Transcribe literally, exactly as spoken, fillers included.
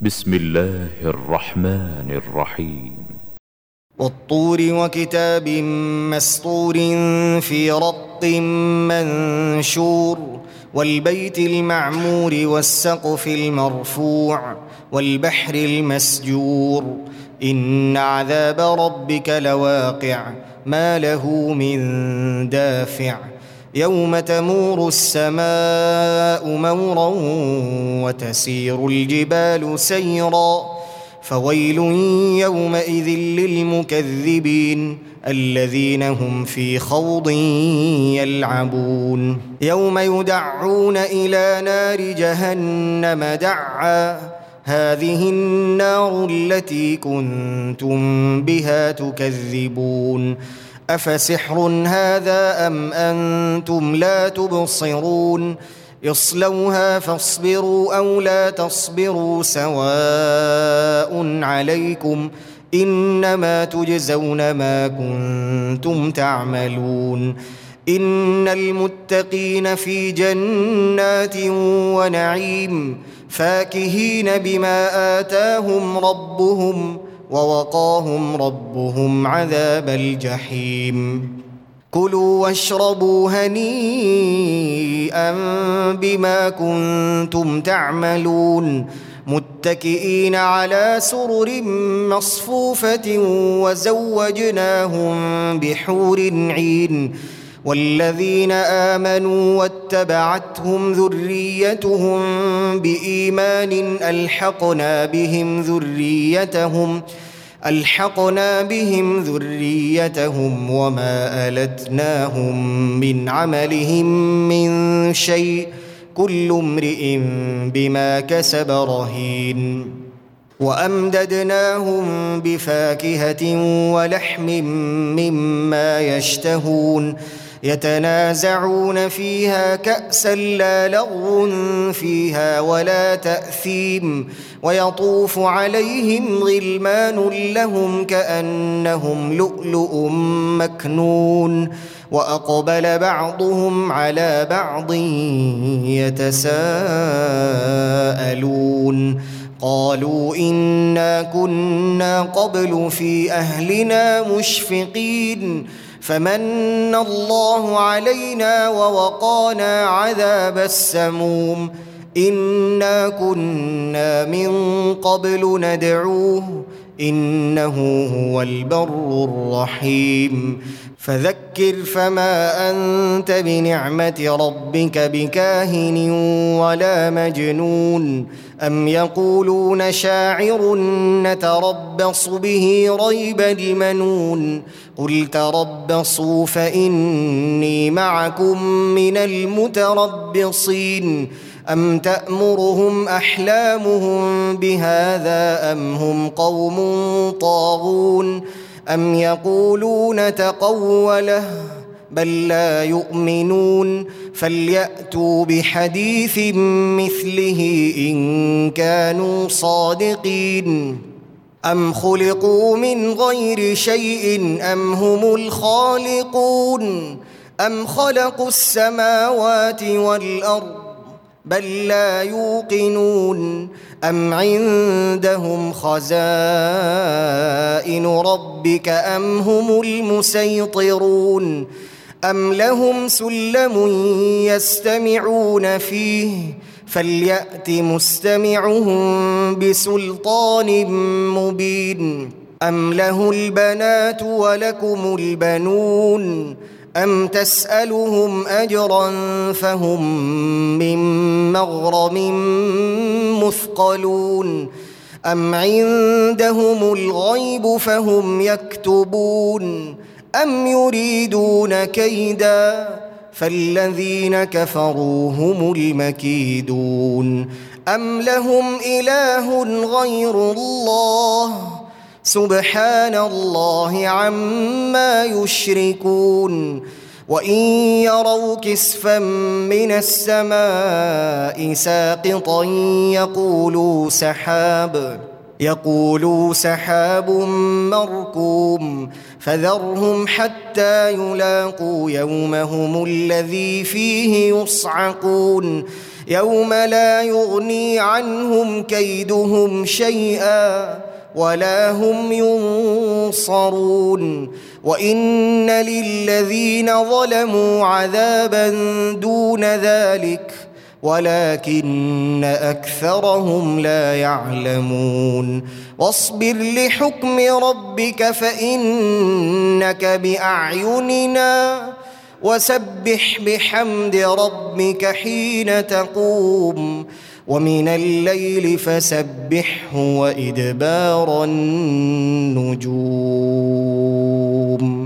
بسم الله الرحمن الرحيم. والطور وكتاب مسطور في رق منشور والبيت المعمور والسقف المرفوع والبحر المسجور إن عذاب ربك لواقع ما له من دافع يوم تمور السماء مورا وتسير الجبال سيرا فويل يومئذ للمكذبين الذين هم في خوض يلعبون يوم يدعون إلى نار جهنم دعا هذه النار التي كنتم بها تكذبون أفسحر هذا أم أنتم لا تبصرون اصلوها فاصبروا أو لا تصبروا سواء عليكم إنما تجزون ما كنتم تعملون إن المتقين في جنات ونعيم فاكهين بما آتاهم ربهم ووقاهم ربهم عذاب الجحيم كلوا واشربوا هنيئا بما كنتم تعملون متكئين على سرر مصفوفة وزوجناهم بحور عين والذين آمنوا واتبعتهم ذريتهم بإيمان ألحقنا بهم ذريتهم ألحقنا بهم ذريتهم وما ألتناهم من عملهم من شيء كل امرئ بما كسب رهين وأمددناهم بفاكهة ولحم مما يشتهون يتنازعون فيها كأسا لا لغو فيها ولا تأثيم ويطوف عليهم غلمان لهم كأنهم لؤلؤ مكنون وأقبل بعضهم على بعض يتساءلون قالوا إنا كنا قبل في أهلنا مشفقين فمن الله علينا ووقانا عذاب السموم إنا كنا من قبل ندعوه إنه هو البر الرحيم فذكر فما أنت بنعمة ربك بكاهن ولا مجنون أم يقولون شاعر نتربص به ريب المنون قل تربصوا فإني معكم من المتربصين أم تأمرهم أحلامهم بهذا أم هم قوم طاغون أم يقولون تقوله بل لا يؤمنون فليأتوا بحديث مثله إن كانوا صادقين أم خلقوا من غير شيء أم هم الخالقون أم خلقوا السماوات والأرض بل لا يوقنون أم عندهم خزائن ربك أم هم المسيطرون أم لهم سلم يستمعون فيه فليأت مستمعهم بسلطان مبين أم له البنات ولكم البنون أم تسألهم أجرا فهم من مغرم مثقلون أم عندهم الغيب فهم يكتبون أم يريدون كيدا فالذين كفروا هم المكيدون أم لهم إله غير الله سبحان الله عما يشركون وإن يروا كسفا من السماء ساقطا يقولوا سحاب يقولوا سحاب مركوم فذرهم حتى يلاقوا يومهم الذي فيه يصعقون يوم لا يغني عنهم كيدهم شيئا ولا هم ينصرون وإن للذين ظلموا عذابا دون ذلك ولكن أكثرهم لا يعلمون واصبر لحكم ربك فإنك بأعيننا وسبح بحمد ربك حين تقوم ومن الليل فسبحه وإدبار النجوم.